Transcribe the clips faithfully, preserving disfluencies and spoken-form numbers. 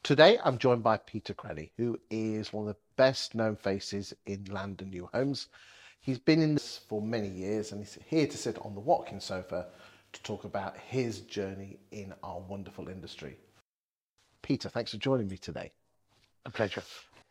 Today, I'm joined by Peter Crelly, who is one of the best known faces in land and new homes. He's been in this for many years and he's here to sit on the Watkins sofa to talk about his journey in our wonderful industry. Peter, thanks for joining me today. A pleasure.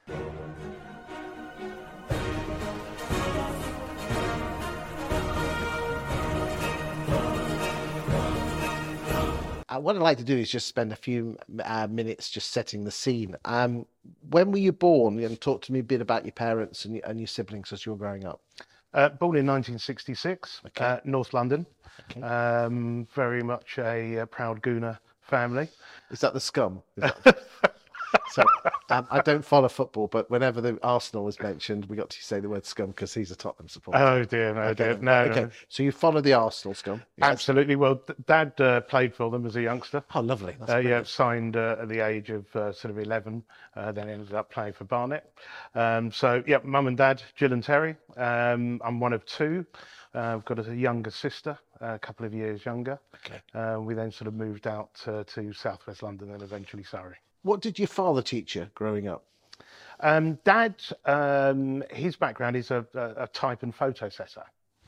Uh, what I'd like to do is just spend a few uh, minutes just setting the scene. Um, when were you born? And talk to me a bit about your parents and your, and your siblings as you were growing up. Uh, born in nineteen sixty-six, Okay. uh, North London. Okay. Um, very much a, uh proud Gooner family. Is that the Scum? Is that... So um, I don't follow football, but whenever the Arsenal is mentioned, we got to say the word Scum because he's a Tottenham supporter. Oh dear, no, Okay, dear, no, okay. no. So you follow the Arsenal, Scum? Yes. Absolutely. Well, d- Dad uh, played for them as a youngster. Oh, lovely. That's Uh, yeah, brilliant. signed uh, at the age of uh, sort of eleven, uh, then ended up playing for Barnet. Um, so, yeah, mum and dad, Jill and Terry. Um, I'm one of two. Uh, I've got a younger sister, a couple of years younger. Okay. Uh, we then sort of moved out uh, to southwest London and eventually Surrey. What did your father teach you growing up? Um, Dad, um, his background is a, a, a type and photo setter.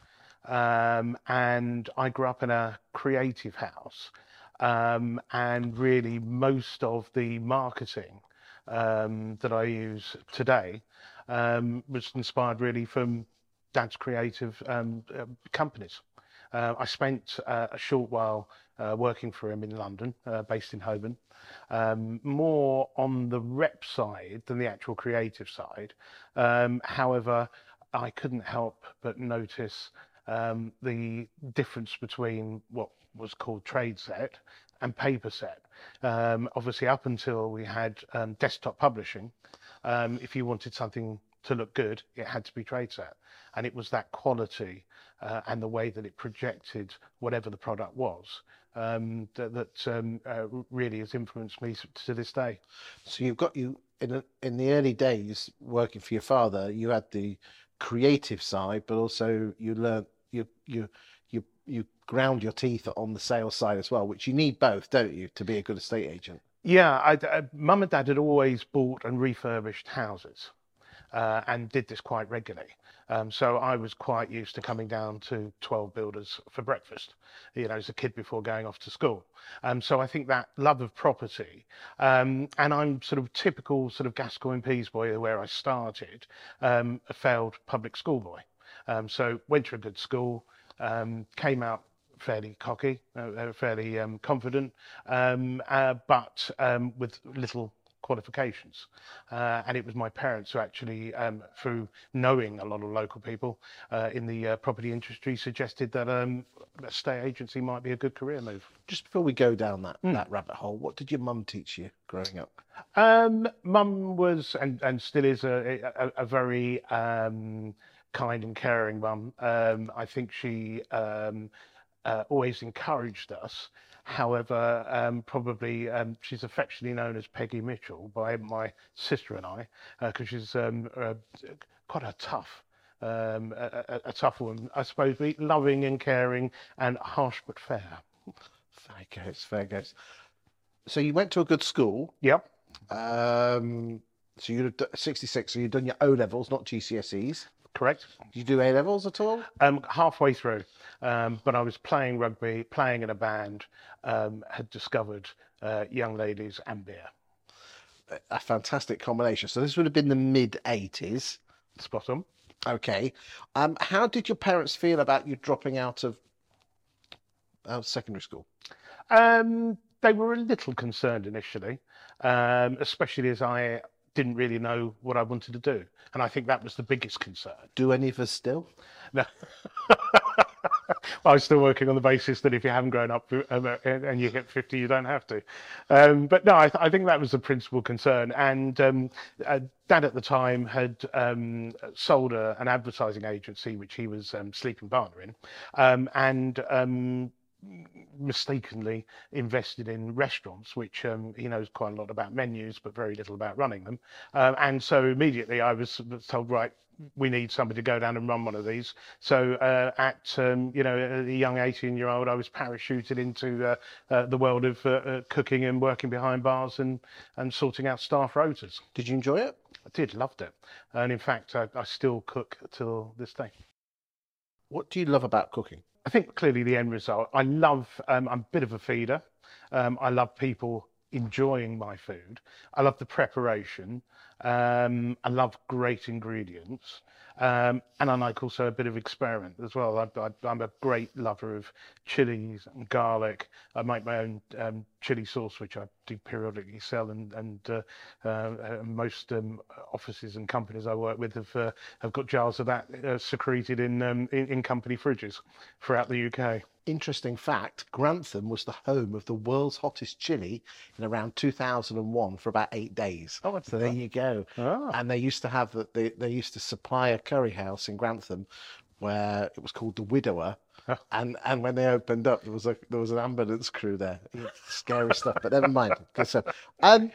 Um, and I grew up in a creative house. Um, and really most of the marketing um, that I use today um, was inspired really from Dad's creative um, uh, companies. Uh, I spent uh, a short while uh, working for him in London, uh, based in Holborn, um, more on the rep side than the actual creative side. Um, however, I couldn't help but notice um, the difference between what was called trade set and paper set. Um, obviously, up until we had um, desktop publishing, um, if you wanted something to look good, it had to be trade set. And it was that quality uh, and the way that it projected whatever the product was um, that, that um, uh, really has influenced me to this day. So you've got you in a, in the early days working for your father. You had the creative side, but also you learnt you you you you ground your teeth on the sales side as well, which you need both, don't you, to be a good estate agent? Yeah, I, I, mum and dad had always bought and refurbished houses. Uh, and did this quite regularly. Um, so I was quite used to coming down to twelve builders for breakfast, you know, as a kid before going off to school. Um, so I think that love of property, um, and I'm sort of typical sort of Gascoigne Peas boy where I started, um, a failed public school boy. Um, so went to a good school, um, came out fairly cocky, uh, fairly um, confident, um, uh, but um, with little qualifications. Uh, and it was my parents who actually, um, through knowing a lot of local people uh, in the uh, property industry, suggested that um, a estate agency might be a good career move. Just before we go down that, mm. that rabbit hole, what did your mum teach you growing up? Um, mum was, and, and still is, a, a, a very um, kind and caring mum. Um, I think she um, uh, always encouraged us. However, um, probably um, she's affectionately known as Peggy Mitchell by my sister and I, because uh, she's um, uh, quite a tough, um, a, a, a tough woman, I suppose, loving and caring and harsh but fair. Fair goes, fair goes. So you went to a good school. Yep. Um, so you're sixty-six, so you've done your O levels, not G C S Es. Correct. Did you do A levels at all? Um, halfway through, um, but I was playing rugby, playing in a band, um, had discovered uh, young ladies and beer. A fantastic combination. So this would have been the mid eighties. Spot on. Okay. Um, how did your parents feel about you dropping out of uh, secondary school? Um, they were a little concerned initially, um, especially as I didn't really know what I wanted to do. And I think that was the biggest concern. Do any of us still? No. I was still working on the basis that if you haven't grown up and you hit fifty, you don't have to. Um, but no, I, th- I think that was the principal concern. And um, uh, Dad at the time had um, sold a, an advertising agency, which he was um, sleeping partner in. Um, and um, mistakenly invested in restaurants, which um, he knows quite a lot about menus, but very little about running them. Um, and so immediately I was told, right, we need somebody to go down and run one of these. So uh, at um, you know a young eighteen year old, I was parachuted into uh, uh, the world of uh, uh, cooking and working behind bars and and sorting out staff rotas. Did you enjoy it? I did, loved it, and in fact I, I still cook till this day. What do you love about cooking? I think clearly the end result. I love. Um, I'm a bit of a feeder. Um, I love people enjoying my food. I love the preparation. Um, I love great ingredients. Um, and I like also a bit of experiment as well. I, I, I'm a great lover of chilies and garlic. I make my own um, chili sauce, which I do periodically sell, and, and uh, uh, most um, offices and companies I work with have uh, have got jars of that uh, secreted in, um, in in company fridges throughout the U K. Interesting fact, Grantham was the home of the world's hottest chili in around two thousand one for about eight days. Oh, that's so there you go. Ah. And they used to have, the- they, they used to supply a curry house in Grantham where it was called the Widower. Oh. And and when they opened up, there was a there was an ambulance crew there. Scary stuff, but never mind. Okay, so, um,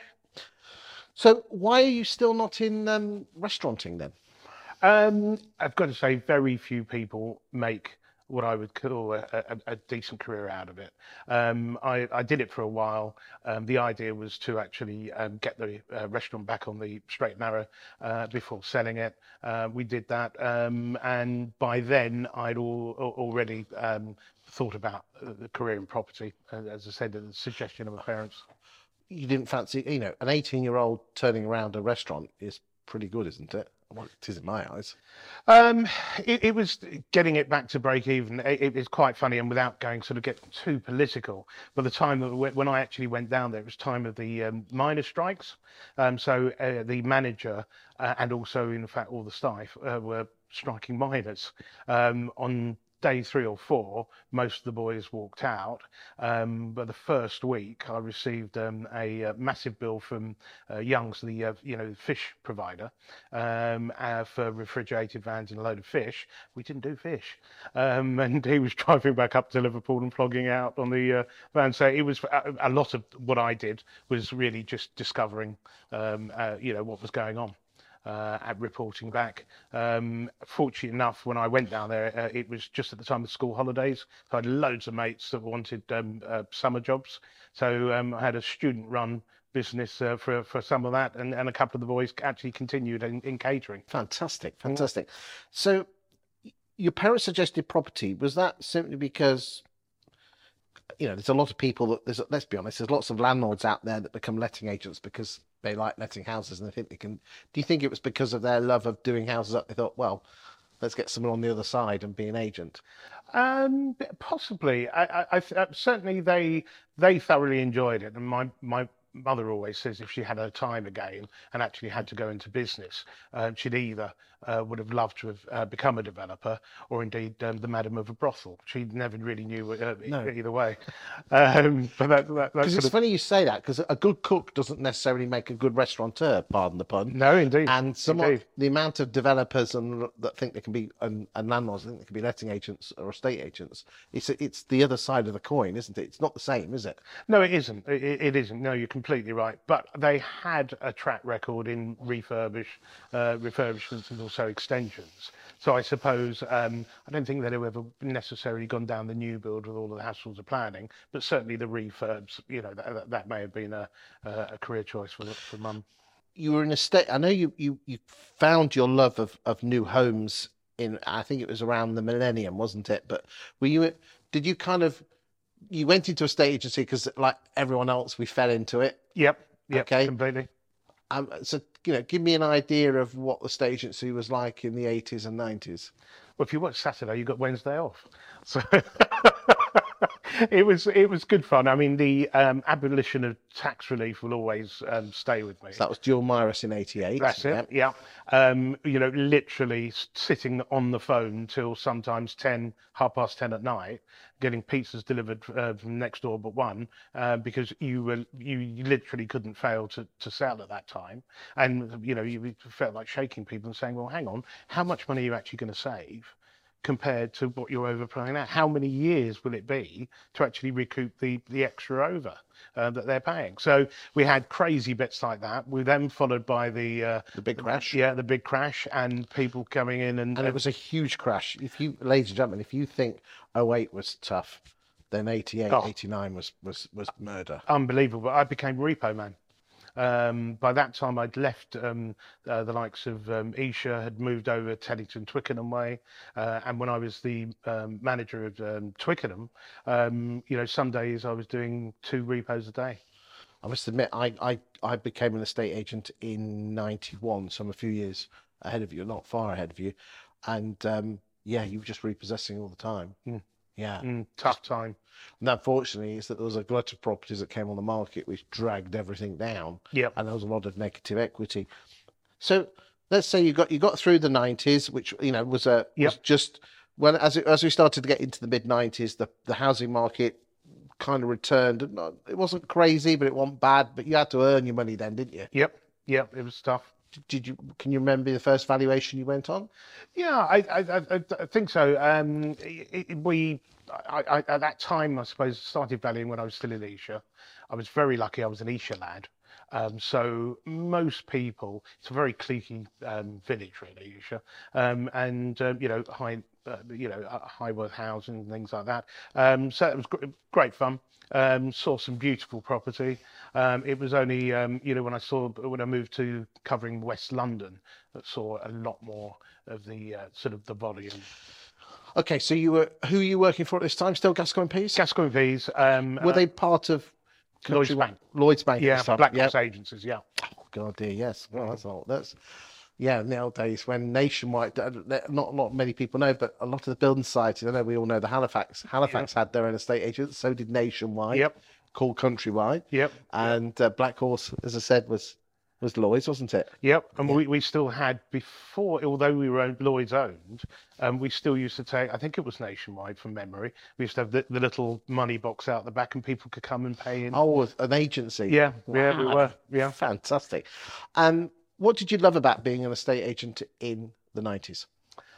so why are you still not in um, restauranting then? Um, I've got to say, very few people make what I would call a, a, a decent career out of it. Um, I, I did it for a while. Um, the idea was to actually um, get the uh, restaurant back on the straight and narrow uh, before selling it. Uh, we did that, um, and by then I'd all, already um, thought about the career in property, as I said, at the suggestion of my parents. You didn't fancy, you know, an eighteen-year-old turning around a restaurant is pretty good, isn't it? Well, it is in my eyes. Um, it, it was getting it back to break even. It, it was quite funny, and without going sort of get too political, by the time that when I actually went down there, it was time of the um, miners' strikes. Um, so uh, the manager uh, and also, in fact, all the staff uh, were striking miners. Um, on day three or four, most of the boys walked out. Um, but the first week, I received um, a, uh massive bill from uh, Young's, the uh, you know fish provider, um, uh, for refrigerated vans and a load of fish. We didn't do fish, um, and he was driving back up to Liverpool and flogging out on the uh, van. So it was a, a lot of what I did was really just discovering, um, uh, you know, what was going on. Uh, at reporting back. Um, fortunate enough, when I went down there, uh, it was just at the time of school holidays. So I had loads of mates that wanted um, uh, summer jobs. So um, I had a student-run business uh, for for some of that, and, and a couple of the boys actually continued in, in catering. Fantastic, fantastic. So your parents suggested property. Was that simply because, you know, there's a lot of people that there's, let's be honest, there's lots of landlords out there that become letting agents because they like letting houses and they think they can. Do you think it was because of their love of doing houses up? They thought, well, let's get someone on the other side and be an agent. Um, possibly. I, I, I certainly they they thoroughly enjoyed it, and my my mother always says if she had her time again and actually had to go into business, uh, she'd either uh, would have loved to have uh, become a developer or indeed um, the madam of a brothel. She never really knew uh, No. either way. Um, but that, that, that's Because it's of... funny you say that, because a good cook doesn't necessarily make a good restaurateur, pardon the pun. No, indeed. And somewhat, indeed. the amount of developers and that think they can be, and, and landlords that think they can be letting agents or estate agents, it's it's the other side of the coin, isn't it? It's not the same, is it? No, it isn't. It, it isn't. No, you're completely right. But they had a track record in refurbish, uh, refurbishments and also extensions. So I suppose um, I don't think they'd have ever necessarily gone down the new build with all of the hassles of planning, but certainly the refurbs. You know, that, that may have been a, a career choice for for mum. You were in a state. I know you you you found your love of of new homes in. I think it was around the millennium, wasn't it? But were you? Did you kind of? You went into a state agency because, like everyone else, we fell into it. Yep. Yep. Okay. Completely. Um, so, you know, give me an idea of what the state agency was like in the eighties and nineties. Well, if you watch Saturday, you got Wednesday off. So it was it was good fun. I mean, the um, abolition of tax relief will always um, stay with me. So that was Dual Myris in eighty-eight. That's it. Yeah. Um, you know, literally sitting on the phone till sometimes ten, half past ten at night, getting pizzas delivered uh, from next door but one, uh, because you were you, you literally couldn't fail to, to sell at that time, and you know you felt like shaking people and saying, well, hang on, how much money are you actually going to save? compared to what you're overpaying now. How many years will it be to actually recoup the, the extra over uh, that they're paying? So we had crazy bits like that. We then followed by the uh, The big crash. yeah, the big crash, and people coming in and, And it was a huge crash. If you, ladies and gentlemen, if you think oh eight was tough, then eighty-eight, Oh. eighty-nine was, was, was murder. unbelievable. I became repo man. Um, by that time, I'd left um, uh, the likes of um, Esher, had moved over Teddington, Twickenham way, uh, and when I was the um, manager of um, Twickenham, um, you know, some days I was doing two repos a day. I must admit, I, I, I became an estate agent in ninety-one, so I'm a few years ahead of you, not far ahead of you. And um, yeah, you were just repossessing all the time. Mm. Yeah. Mm, tough time. And unfortunately, is that there was a glut of properties that came on the market which dragged everything down. Yep. And there was a lot of negative equity. So let's say you got you got through the nineties, which you know was a Yep. was just when as it, as we started to get into the mid nineties, the the housing market kind of returned. It wasn't crazy, but it wasn't bad. But you had to earn your money then, didn't you? Yep. Yep. It was tough. Did you? Can you remember the first valuation you went on? Yeah, I, I, I, I think so. Um, it, it, we, I, I, at that time, I suppose, started valuing when I was still in Esher. I was very lucky. I was an Esher lad. Um, so most people, it's a very cliquey um, village, really, Esher, um, and um, you know, high, uh, you know, uh, high worth housing and things like that. Um, so it was gr- great fun. Um, saw some beautiful property. Um, it was only, um, you know, when I saw when I moved to covering West London, that saw a lot more of the uh, sort of the volume. Okay, so you were who were you working for at this time? Still Gascoigne Pease? Gascoigne Pease. Um, Were uh, they part of Lloyds Country- Bank? Lloyds Bank. at Yeah, this time? Black Yeah. Cross agencies. Yeah. Oh, God, dear, yes. Well, that's all. That's yeah. In the old days when Nationwide, uh, not not many people know, but a lot of the building societies. I know we all know the Halifax. Halifax had their own estate agents. So did Nationwide. Yep. Called Countrywide. Yep. And uh, Black Horse, as I said, was was Lloyd's, wasn't it? Yep, and we, we still had before, although we were owned, Lloyd's owned, um, we still used to take, I think it was Nationwide from memory. We used to have the, the little money box out the back, and people could come and pay in. Oh, an agency. yeah, yeah, we Wow. were, yeah. Fantastic. And what did you love about being an estate agent in the nineties?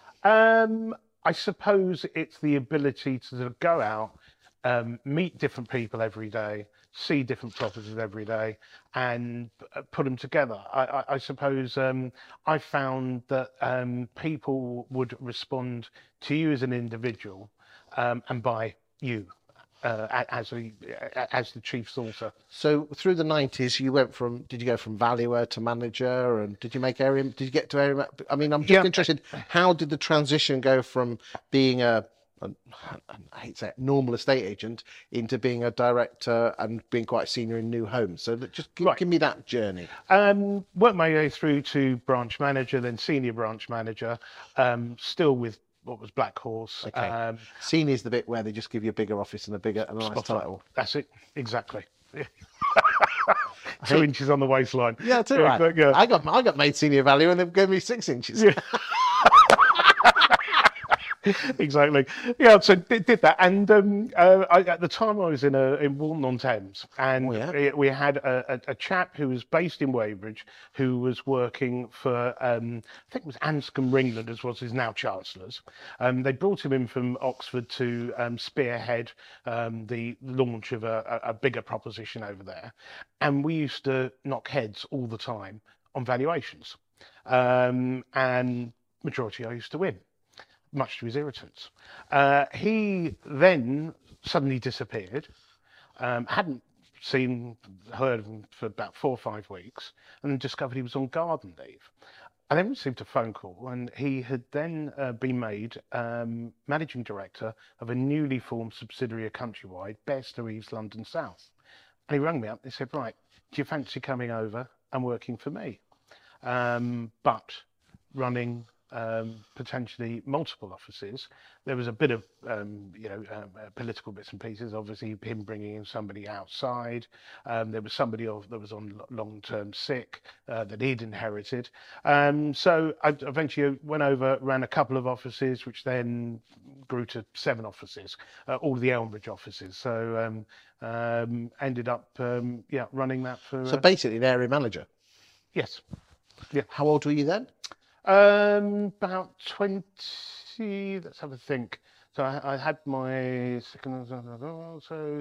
Um, I suppose it's the ability to sort of go out, um, meet different people every day, see different properties every day, and uh, put them together. I, I, I suppose um, I found that um, people would respond to you as an individual um, and buy you uh, a- as a as the chief sourcer. So through the nineties, you went from, did you go from valuer to manager, and did you make area, did you get to area, ma- I mean, I'm just Yeah. interested, how did the transition go from being a, a, I hate to say it, normal estate agent into being a director and being quite senior in new homes? So that- just give, Right. give me that journey. Um, worked my way through to branch manager, then senior branch manager, um, still with what was Black Horse. Okay. Um, Senior is the bit where they just give you a bigger office and a bigger, and a nice Spot on. title. That's it, exactly. Two inches on the waistline. Yeah, that's it, right. but yeah. I got I got made senior value and they gave me six inches. Yeah. Exactly. Yeah, so did, did that, and um, uh, I, at the time I was in a, in Walton on Thames, and Oh, yeah. we- we had a, a, a chap who was based in Weybridge who was working for um, I think it was Anscombe Ringland, as was his now Chancellors. Um, they brought him in from Oxford to um, spearhead um, the launch of a, a, a bigger proposition over there, and we used to knock heads all the time on valuations, um, and majority I used to win, much to his irritants. Uh, he then suddenly disappeared, um, hadn't seen, heard of him for about four or five weeks, and then discovered he was on garden leave. I then received a phone call, and he had then uh, been made um, managing director of a newly formed subsidiary of Countrywide, Bairstow East London South. And he rang me up and he said, right, do you fancy coming over and working for me? Um, but running um, potentially multiple offices. There was a bit of, um, you know, um, uh, political bits and pieces. Obviously, him bringing in somebody outside. Um, there was somebody of, that was on lo- long-term sick uh, that he'd inherited. Um, so I eventually went over, ran a couple of offices, which then grew to seven offices, uh, all the Elmbridge offices. So um, um, ended up, um, yeah, running that for. So Uh, basically, an area manager. yes. How old were you then? Um, about twenty. Let's have a think. So I, I had my second, so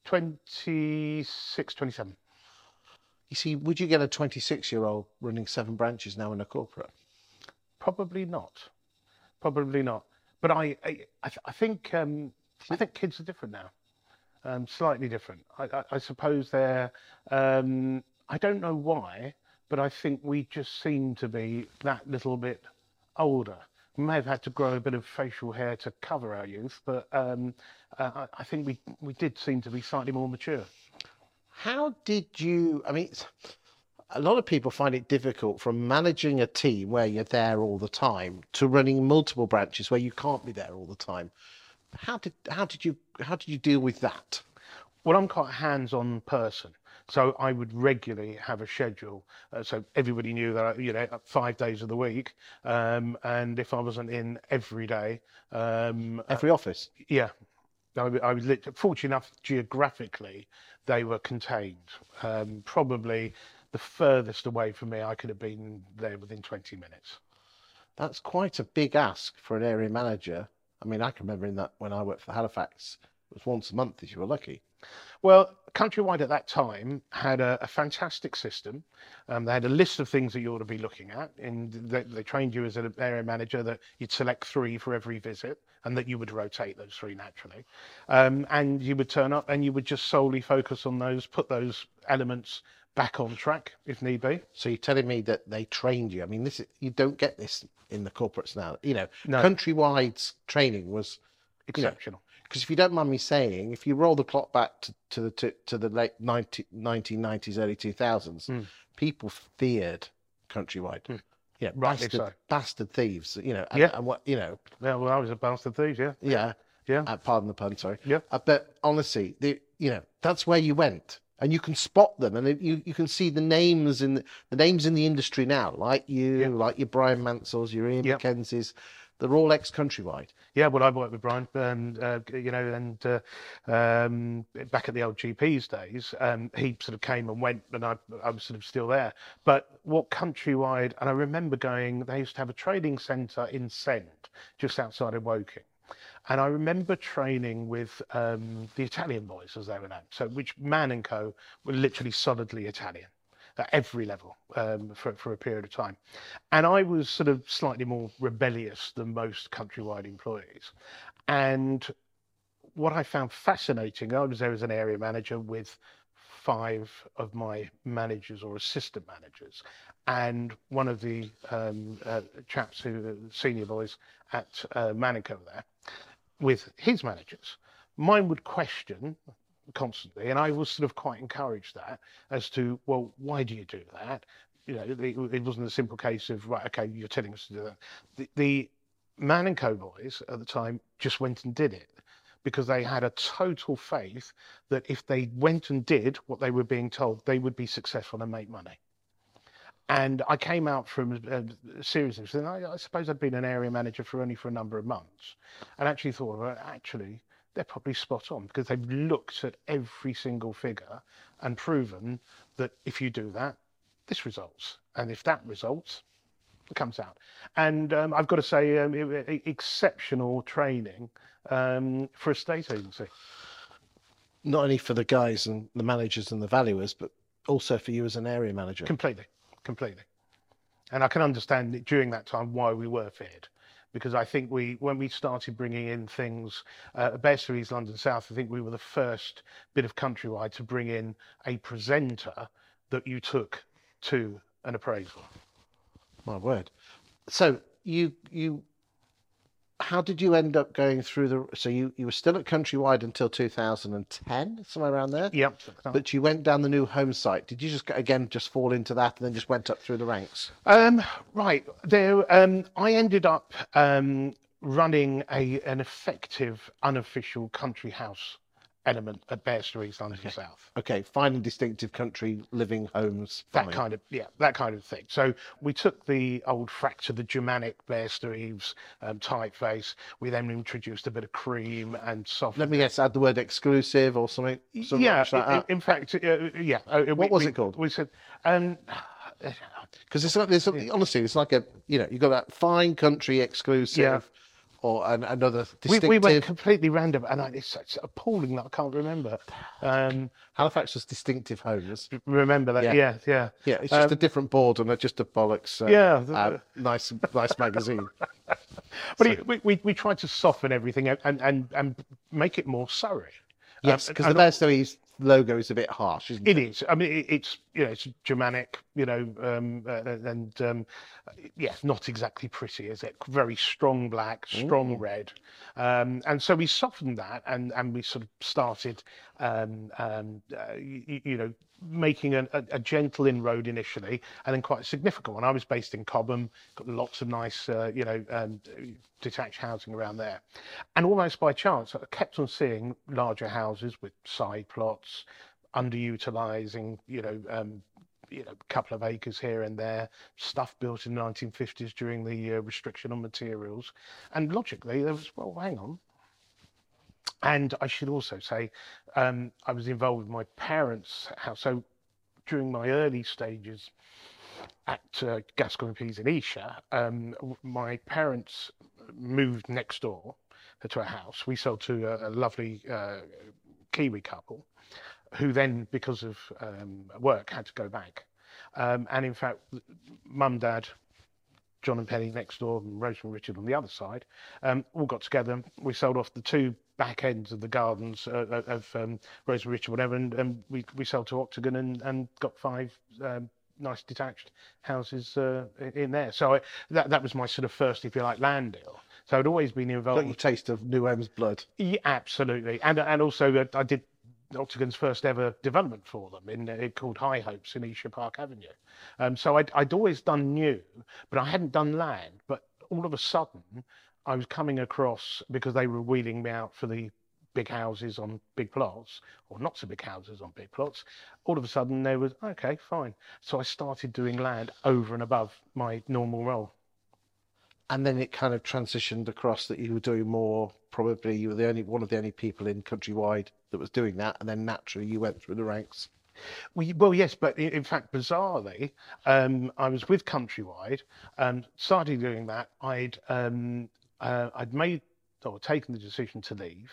twenty-six, twenty-seven. You see, would you get a twenty-six-year-old running seven branches now in a corporate? Probably not. Probably not. But I, I, I, th- I think, um, I think kids are different now. Um, slightly different. I, I, I suppose they're. Um, I don't know why, but I think we just seem to be that little bit older. We may have had to grow a bit of facial hair to cover our youth, but um, uh, I, I think we we did seem to be slightly more mature. How did you? I mean, it's, a lot of people find it difficult from managing a team where you're there all the time to running multiple branches where you can't be there all the time. How did how did you how did you deal with that? Well, I'm quite a hands-on person, so I would regularly have a schedule. Uh, so everybody knew that I, you know, five days of the week, um, and if I wasn't in every day, um, Every office. yeah, I, w- I was lit- fortunate enough geographically, they were contained. Um, probably the furthest away from me, I could have been there within twenty minutes. That's quite a big ask for an area manager. I mean, I can remember in that when I worked for Halifax, it was once a month if you were lucky. Well, Countrywide at that time had a, a fantastic system. Um, they had a list of things that you ought to be looking at, and they, they trained you as an area manager that you'd select three for every visit, and that you would rotate those three naturally. Um, and you would turn up, and you would just solely focus on those, put those elements back on track if need be. So you're telling me that they trained you? I mean, this is, you don't get this in the corporates now. You know, No. Countrywide's training was Exceptional. Because if you don't mind me saying, if you roll the clock back to, to the to, to the late nineteen nineties, early two thousands, Mm. people feared Countrywide. Mm. Yeah, Rightly bastard, so. bastard thieves. You know, and, Yeah. and what you know, Yeah, well, I was a bastard thief, yeah. yeah. Yeah. Uh, pardon the pun, sorry. Yeah. Uh, but honestly, the you know that's where you went, and you can spot them, and you you can see the names in the, the names in the industry now, like you, Yeah. like your Brian Mansells, your Ian Yeah. Mackenzies. They're all ex Countrywide. Yeah, well, I've worked with Brian, um, uh, you know, and uh, um, back at the old G P's days, um, he sort of came and went, and I, I was sort of still there. But what Countrywide, and I remember going, they used to have a trading centre in Send, just outside of Woking. And I remember training with um, the Italian boys, as they were known. So, which Man and Co were literally solidly Italian at every level um, for, for a period of time. And I was sort of slightly more rebellious than most Countrywide employees. And what I found fascinating, I was there as an area manager with five of my managers or assistant managers. And one of the um, uh, chaps who, senior boys at uh, Man and Co there, with his managers, mine would question constantly, and I was sort of quite encouraged that as to, well, why do you do that? You know, it, it wasn't a simple case of, right, okay, you're telling us to do that. The, the Man and Co boys at the time just went and did it because they had a total faith that if they went and did what they were being told, they would be successful and make money. And I came out from a series of things. I, I suppose I'd been an area manager for only for a number of months, and actually thought, well, actually, they're probably spot on because they've looked at every single figure and proven that if you do that, this results, and if that results, it comes out. And um, I've got to say, um, it, it, exceptional training um, for a state agency. Not only for the guys and the managers and the valuers, but also for you as an area manager. Completely, completely. And I can understand it during that time why we were feared. Because I think we, when we started bringing in things, uh, Bairstow East London South, I think we were the first bit of Countrywide to bring in a presenter that you took to an appraisal. My word. So you you, how did you end up going through the? So you you were still at Countrywide until two thousand ten, somewhere around there. Yep. But you went down the new home site. Did you just again just fall into that and then just went up through the ranks? Um, right there. Um, I ended up um, running a an effective unofficial country house element at Bairstow East London Okay. South. Okay, fine and distinctive country living homes. That fine. kind of, yeah, that kind of thing. So we took the old fracture, the Germanic Bairstow Eaves um, typeface. We then introduced a bit of cream and soft. Let me guess, add the word exclusive or something. something Yeah, like that. in, in fact, uh, yeah. uh, What we, was we- it called? We said, um, Because it's like there's something, honestly, it's like a, you know, you've got that fine country exclusive, Yeah. or an, another We, distinctive. we went completely random, and I, it's, it's appalling that I can't remember. Um, Halifax was distinctive homes. remember that? Yeah. Yeah, yeah, Yeah, it's just Um, a different board and a, just a bollocks. Uh, Yeah, the- uh, nice, nice magazine. But it, we, we we tried to soften everything and and and, and make it more Surrey. Yes, Um, because the and Bearstows logo is a bit harsh, isn't it? It is. I mean, it, it's you know, it's Germanic, you know, um, uh, and um, yeah, not exactly pretty, is it? Very strong black, strong red, um, and so we softened that, and and we sort of started, um, um, uh, you, you know, making a, a, a gentle inroad initially, and then quite a significant one. I was based in Cobham, got lots of nice, uh, you know, um, detached housing around there, and almost by chance, I kept on seeing larger houses with side plots, underutilizing, you know, um, you know, a couple of acres here and there, stuff built in the nineteen fifties during the uh, restriction on materials, and logically there was, well, hang on. And I should also say, um, I was involved with my parents' house. So during my early stages at uh, Gascoigne Peas in Esher, um, w- my parents moved next door to a house. We sold to a, a lovely uh, Kiwi couple, who then, because of um, work, had to go back. Um, and in fact, mum, dad, John and Penny next door, and Rose and Richard on the other side, um, all got together. We sold off the two back ends of the gardens uh, of um, Rose and Richard, whatever, and, and we, we sold to Octagon and, and got five um, nice detached houses uh, in there. So I, that that was my sort of first, if you like, land deal. So I'd always been involved. Got your taste of New Home's blood. Yeah, absolutely, and and also uh, I did Octagon's first ever development for them in uh, called High Hopes in Esher Park Avenue. Um, so I'd, I'd always done new, but I hadn't done land. But all of a sudden, I was coming across, because they were wheeling me out for the big houses on big plots, or not so big houses on big plots. All of a sudden, there was okay, fine. So I started doing land over and above my normal role. And then it kind of transitioned across that you were doing more. Probably you were the only one of the only people in Countrywide that was doing that, and then naturally you went through the ranks. Well, well, yes, but in in fact, bizarrely, um, I was with Countrywide and started doing that. I'd um, uh, I'd made or taken the decision to leave.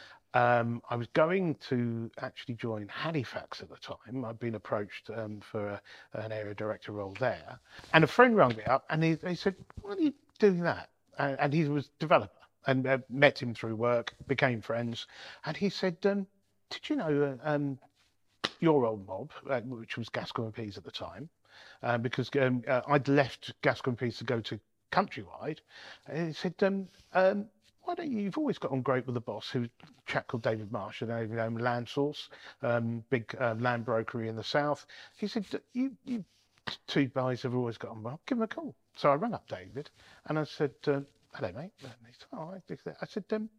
Um, I was going to actually join Halifax at the time. I'd been approached um, for a, an area director role there, and a friend rang me up and he, he said, "Why are you doing that?" And, and he was a developer, and uh, met him through work, became friends, and he said, um, "Did you know uh, um, your old mob, uh, which was Gascoigne Peas at the time, uh, because um, uh, I'd left Gascoigne Peas to go to Countrywide." And he said, um, um, "Why don't you? You've always got on great with the boss, who's a chap called David Marsh, and you know, Land Source, um, big uh, land brokery in the south." He said, "You, you two guys have always got on well. Give him a call." So I rang up David, and I said, uh, "Hello, mate." And he said, "Oh, I said, um,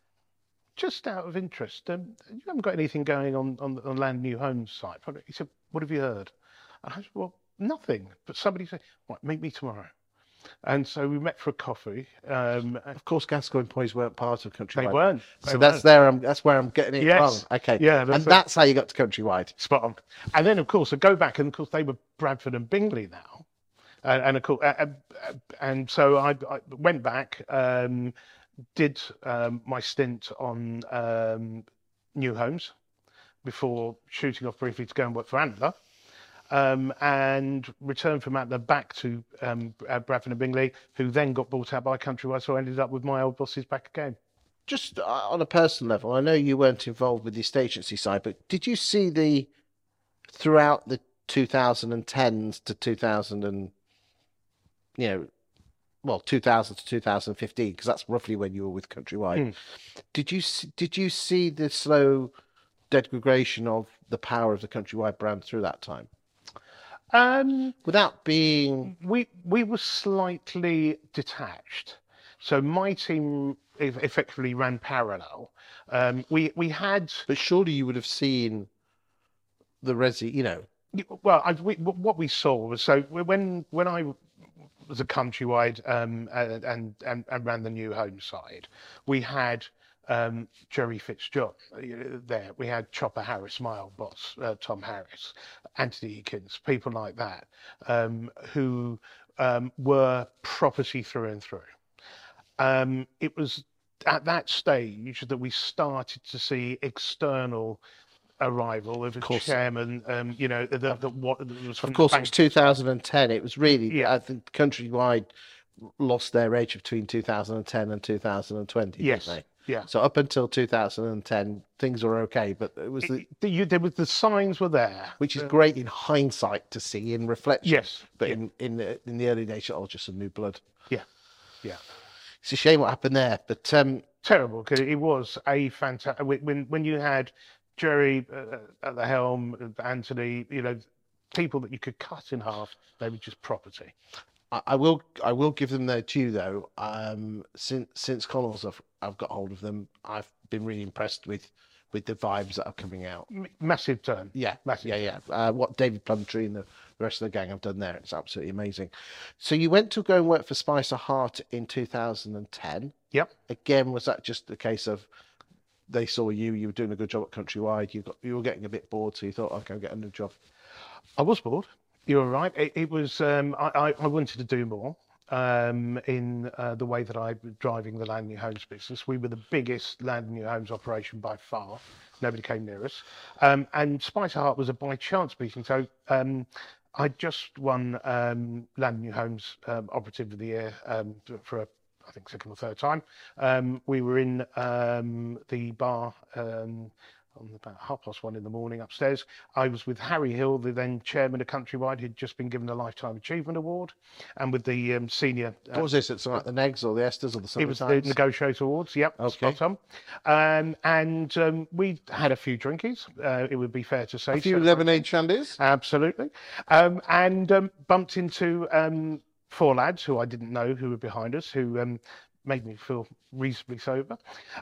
just out of interest, um, you haven't got anything going on on on Land New Homes site?" He said, "What have you heard?" And I said, "Well, nothing." But somebody said, "Right, meet me tomorrow." And so we met for a coffee. Um, Of course, Gascoigne Boys weren't part of Countrywide. they weren't. They So that's weren't. there. I'm, that's where I'm getting it Yes. wrong. Okay. Yeah, that's and it. that's how you got to Countrywide. Spot on. And then, of course, I go back, and of course, they were Bradford and Bingley now. And, and of course, uh, uh, and so I, I went back, um, did um, my stint on um, New Homes before shooting off briefly to go and work for Antler. Um, and returned from Antler back to um, uh, Bradford and Bingley, who then got bought out by Countrywide. So I ended up with my old bosses back again. Just uh, on a personal level, I know you weren't involved with the estate agency side, but did you see the throughout the twenty tens to two thousand and you know, well, two thousand to two thousand fifteen, because that's roughly when you were with Countrywide. Mm. Did you see, did you see the slow degradation of the power of the Countrywide brand through that time? Um, Without being we we were slightly detached. So my team eff- effectively ran parallel. Um, we we had But surely you would have seen the resi, you know. well, I, we, what we saw was so when when I was a Countrywide um, and, and and and ran the New Home side, we had um, Jerry Fitzjohn uh, there. We had Chopper Harris, my old boss, uh, Tom Harris, Anthony Eakins, people like that, um, who um, were property through and through. Um, it was at that stage that we started to see external arrival of a course. chairman, um, you know, the, the, what was from Of course, the it was two thousand ten. It was really, Yeah. I think, Countrywide lost their edge between two thousand ten and two thousand twenty, Yes. didn't Yeah. they? So up until two thousand ten, things were okay, but it was the, It- the, you, there was the signs were there. which is great in hindsight to see in reflection. Yes. But yeah. in in the, in the early days, oh, just some new blood. Yeah. Yeah. It's a shame what happened there, but um, Terrible, because it was a fantastic. When when you had Jerry uh, at the helm, Anthony, you know, people that you could cut in half, they were just property. I, I will I will give them their due though. Um, since since Connells, I've I've got hold of them. I've been really impressed with with the vibes that are coming out. M- massive turn. Yeah, Massive. yeah, yeah. Uh, what David Plumtree and the, the rest of the gang have done there, it's absolutely amazing. So you went to go and work for Spicer Hart in two thousand ten. Yep. Again, was that just a case of they saw you, you were doing a good job at Countrywide, you got you were getting a bit bored, so you thought, okay, I'll get a new job. I was bored. You're right. It, it was. Um, I, I, I wanted to do more um, in uh, the way that I was driving the Land New Homes business. We were the biggest Land New Homes operation by far. Nobody came near us. Um, and Spicer Hart was a by chance meeting. So um, I just won um, Land New Homes um, Operative of the Year um, for a, I think second or third time. Um, we were in um, the bar. Um, on about half past one in the morning upstairs. I was with Harry Hill, the then chairman of Countrywide, who'd just been given a Lifetime Achievement Award, and with the um, senior... Uh, What was this? It's like the Negs or the Esters or the Sunday it was Times? the Negotiator Awards, yep, Okay. spot on. Um, and um, we had a few drinkies, uh, it would be fair to say. A few So- lemonade shandies. Absolutely. Um, and um, bumped into um, four lads who I didn't know who were behind us, who um, made me feel reasonably sober.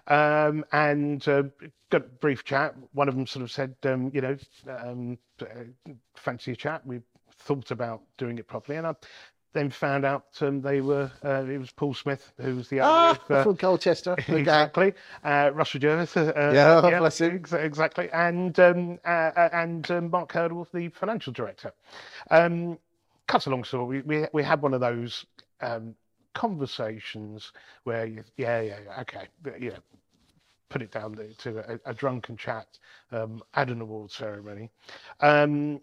Um, and uh, got a brief chat. One of them sort of said, um, you know, um, uh, fancy a chat. We thought about doing it properly. And I then found out um, they were, uh, it was Paul Smith, who was the owner Ah, of... Uh, from Colchester. the guy. exactly. Uh, Russell Jervis. Uh, uh, Yeah, bless him. ex- Exactly. And um, uh, uh, and um, Mark Hurdle, the financial director. Um, cut a long story. We, we we had one of those um, conversations where you, yeah, yeah, yeah, okay, but, you know, put it down to a, a drunken chat um, at an award ceremony. Um,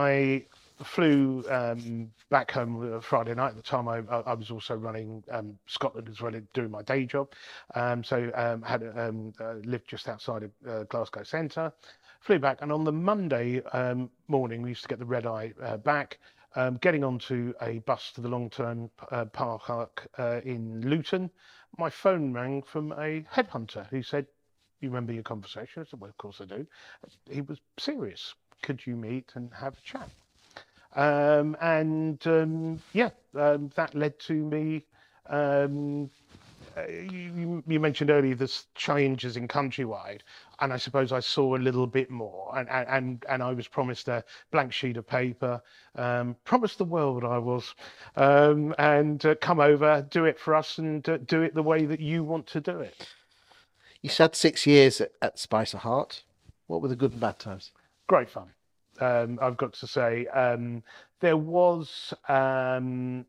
I flew um, back home Friday night. At the time, I, I was also running um, Scotland as well, doing my day job. Um, so um, had um, uh, lived just outside of uh, Glasgow Centre. Flew back, and on the Monday um, morning, we used to get the red eye uh, back. Um, getting onto a bus to the long-term uh, park uh, in Luton, my phone rang from a headhunter who said, "You remember your conversation?" I said, "Well, of course I do." He was serious. "Could you meet and have a chat?" Um, and um, yeah, um, that led to me. Um, uh, you, you mentioned earlier the changes in Countrywide, and I suppose I saw a little bit more. And and and I was promised a blank sheet of paper, um, promised the world I was, um, and uh, come over, do it for us, and uh, do it the way that you want to do it. You had six years at, at Spicer Hart. What were the good and bad times? Great fun. Um, I've got to say, um, there was um,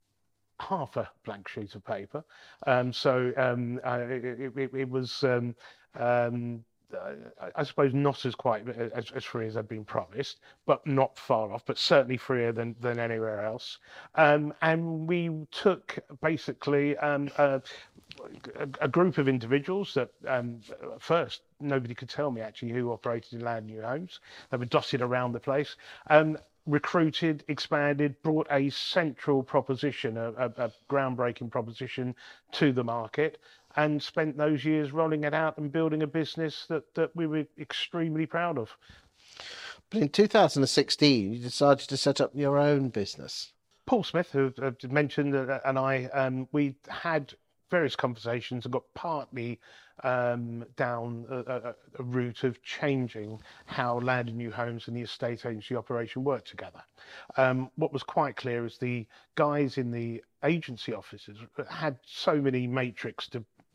half a blank sheet of paper, um, so um, I, it, it, it was, um, um, I, I suppose, not as quite as, as free as I'd been promised, but not far off, but certainly freer than than anywhere else. Um, and we took basically um, a, a, a group of individuals that um, at first nobody could tell me actually who operated in Land New Homes. They were dotted around the place. Um, recruited, expanded, brought a central proposition, a, a, a groundbreaking proposition to the market, and spent those years rolling it out and building a business that, that we were extremely proud of. But in two thousand sixteen, you decided to set up your own business. Paul Smith, who I mentioned, uh, and I, um, we had various conversations and got partly um, down a, a, a route of changing how Land and New Homes and the estate agency operation worked together. Um, what was quite clear is the guys in the agency offices had so many matrix to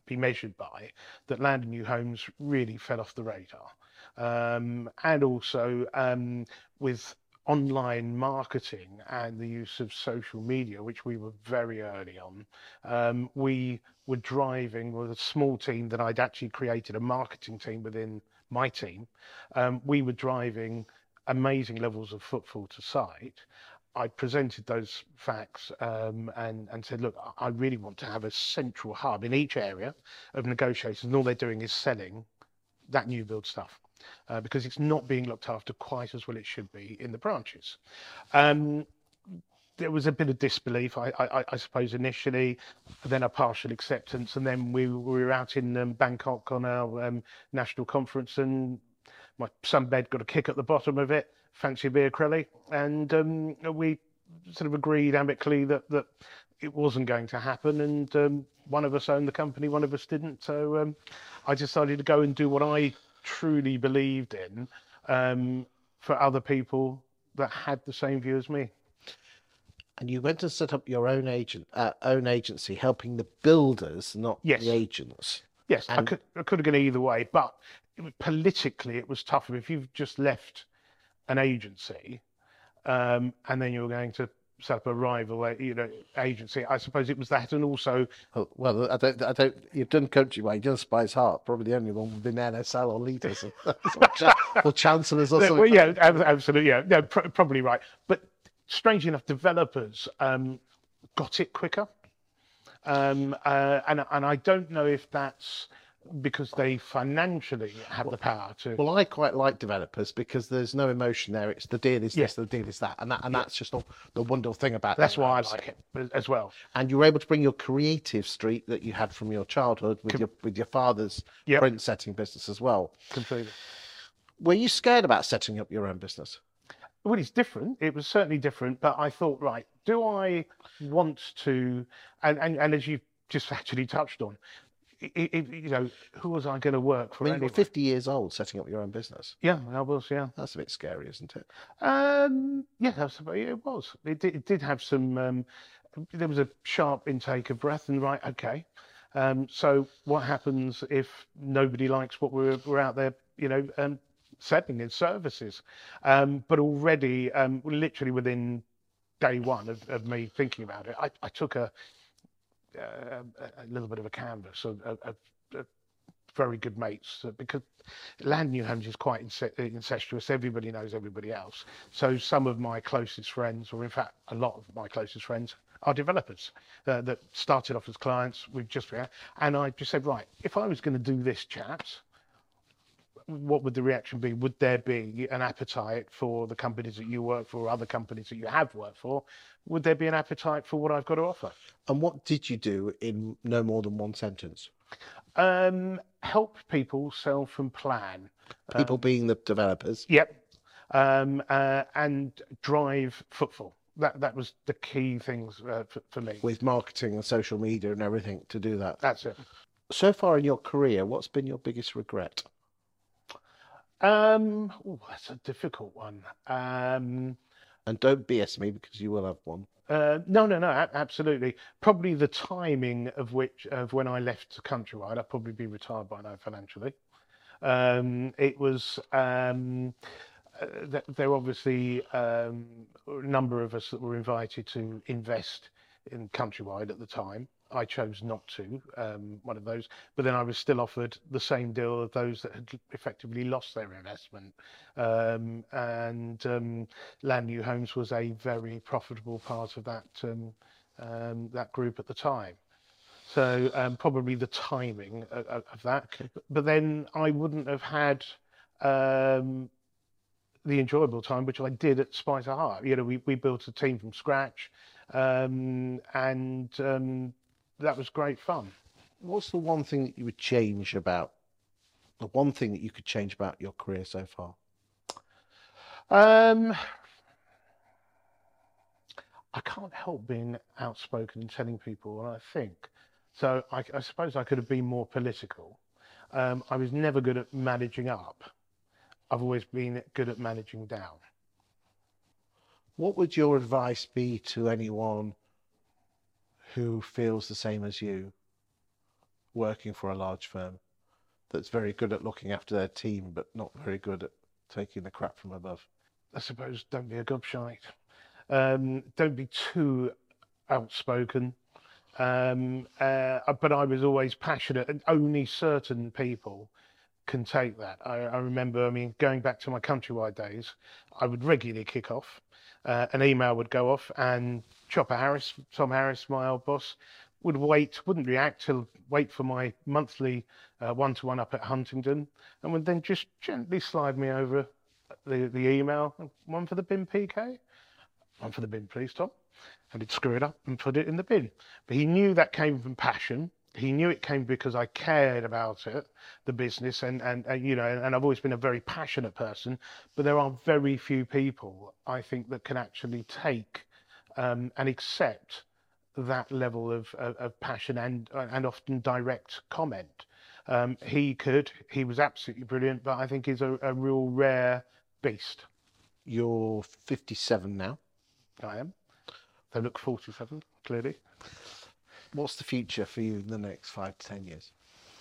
be measured by, that Land and New Homes really fell off the radar. Um, and also um, with online marketing and the use of social media, which we were very early on, um, we were driving with a small team that I'd actually created a marketing team within my team. Um, we were driving amazing levels of footfall to site. I presented those facts um, and, and said, look, I really want to have a central hub in each area of negotiations, and all they're doing is selling that new build stuff. Uh, because it's not being looked after quite as well it should be in the branches. Um, there was a bit of disbelief, I, I, I suppose, initially, then a partial acceptance, and then we, we were out in um, Bangkok on our um, national conference, and my sunbed got a kick at the bottom of it, fancy a beer, Crelly, and um, we sort of agreed amicably that, that it wasn't going to happen, and um, one of us owned the company, one of us didn't, so um, I decided to go and do what I truly believed in um, for other people that had the same view as me. And you went to set up your own agent, uh, own agency, helping the builders, not yes. the agents. Yes, and... I could I could have gone either way, but it, politically it was tougher. If you've just left an agency um, and then you're going to set up a rival, you know, agency. I suppose it was that, and also. Oh, well, I don't, I don't. You've done Countrywide, you've done Spice Heart, probably the only one within N S L or leaders, or, or chancellors or something. Well, yeah, absolutely. Yeah, no, pr- probably right. But strangely enough, developers um, got it quicker, um, uh, and and I don't know if that's because they financially have the power to. Well, I quite like developers because there's no emotion there. It's the deal is yeah. this, the deal is that, and that, and yeah. that's just all, the wonderful thing about. That's that, why I like it as well. And you were able to bring your creative streak that you had from your childhood with Com- your with your father's yep. print setting business as well. Completely. Were you scared about setting up your own business? Well, it's different. It was certainly different, but I thought, right, do I want to? And and, and as you just actually touched on. It, it, you know, who was I going to work for? I mean, anyway? You're fifty years old setting up your own business. Yeah, I was, yeah. That's a bit scary, isn't it? Um, yeah, that's, it was. It did, it did have some, um, there was a sharp intake of breath and right, okay. Um, so what happens if nobody likes what we're, we're out there, you know, um, selling in services? Um, but already, um, literally within day one of, of me thinking about it, I, I took a, Uh, a little bit of a canvas of, of, of very good mates, because Land New Homes is quite incestuous. Everybody knows everybody else. So some of my closest friends, or in fact a lot of my closest friends, are developers uh, that started off as clients. We've just and I just said, right, if I was going to do this chat, what would the reaction be? Would there be an appetite for the companies that you work for, or other companies that you have worked for? Would there be an appetite for what I've got to offer? And what did you do in no more than one sentence? Um, help people self and plan. People um, being the developers? Yep. Um, uh, and drive footfall. That that was the key things uh, for, for me. With marketing and social media and everything to do that. That's it. So far in your career, what's been your biggest regret? Um, oh, that's a difficult one. Um, and don't B S me, because you will have one. Uh, no, no, no, a- absolutely. Probably the timing of which of when I left Countrywide. I'd probably be retired by now financially. Um, it was um, uh, th- there obviously um, a number of us that were invited to invest in Countrywide at the time. I chose not to, um, one of those, but then I was still offered the same deal of those that had effectively lost their investment. Um, and um, Land New Homes was a very profitable part of that um, um, that group at the time. So um, probably the timing of, of that. Okay. But then I wouldn't have had um, the enjoyable time, which I did at Spice Heart. You know, we, we built a team from scratch, um, and um, that was great fun. What's the one thing that you would change about, the one thing that you could change about your career so far? Um, I can't help being outspoken and telling people what I think. So I, I suppose I could have been more political. Um, I was never good at managing up. I've always been good at managing down. What would your advice be to anyone who feels the same as you? working for a large firm that's very good at looking after their team, but not very good at taking the crap from above? I suppose don't be a gobshite. Um, don't be too outspoken. Um, uh, but I was always passionate, and only certain people can take that. I, I remember, I mean, going back to my Countrywide days, I would regularly kick off. Uh, an email would go off, and Chopper Harris, Tom Harris, my old boss, would wait, wouldn't react till wait for my monthly uh, one-to-one up at Huntingdon, and would then just gently slide me over the, the email. One for the bin, P K. One for the bin, please, Tom. And he'd screw it up and put it in the bin. But he knew that came from passion. He knew it came because I cared about it, the business, and, and, and you know, and I've always been a very passionate person. But there are very few people, I think, that can actually take um, and accept that level of, of, of passion and and often direct comment. Um, he could. He was absolutely brilliant, but I think he's a, a real rare beast. You're fifty-seven now. I am. They look forty-seven, clearly. What's the future for you in the next five to ten years?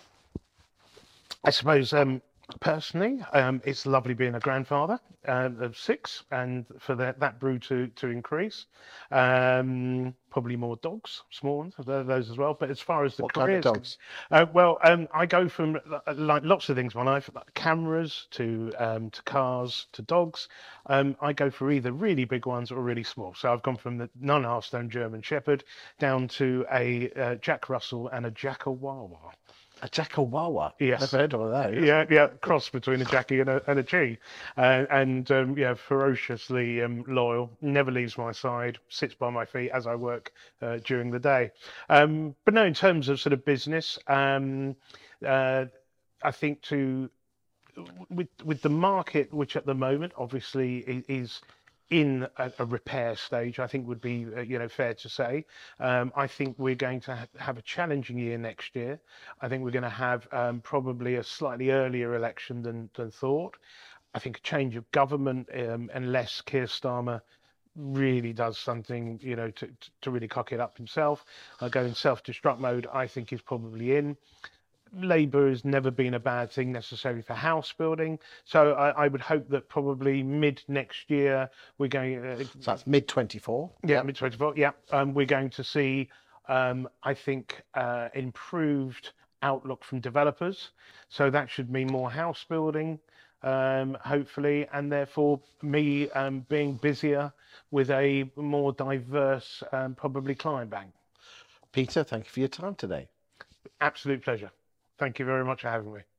I suppose um, personally, um, it's lovely being a grandfather uh, of six, and for that, that brew to, to increase. Um, probably more dogs, small ones, those as well. But as far as the What kind of careers, dogs? Uh, well, um, I go from uh, like lots of things in my life, like cameras to um, to cars to dogs. Um, I go for either really big ones or really small. So I've gone from the nine and a half stone German Shepherd down to a uh, Jack Russell and a Jackawawa. A Jackawawa? Yes. Never heard of those. Yeah, yeah, cross between a Jackie and a, and a G. Uh, and um, yeah, ferociously um, loyal, never leaves my side, sits by my feet as I work uh, during the day. Um, but no, in terms of sort of business, um, uh, I think to with with the market, which at the moment obviously i- is in a, a repair stage, I think would be uh, you know fair to say. Um, I think we're going to ha- have a challenging year next year. I think we're going to have um, probably a slightly earlier election than than thought. I think a change of government, um, unless Keir Starmer really does something, you know, to to really cock it up himself, uh, go in self-destruct mode, I think he's probably in. Labour has never been a bad thing necessarily for house building, so I, I would hope that probably mid next year we're going. Uh, So that's mid twenty-four. yeah, mid twenty-four. Yeah, um, we're going to see. Um, I think uh, improved outlook from developers, so that should mean more house building, um, hopefully, and therefore me um, being busier with a more diverse, um, probably client bank. Peter, thank you for your time today. Absolute pleasure. Thank you very much for having me.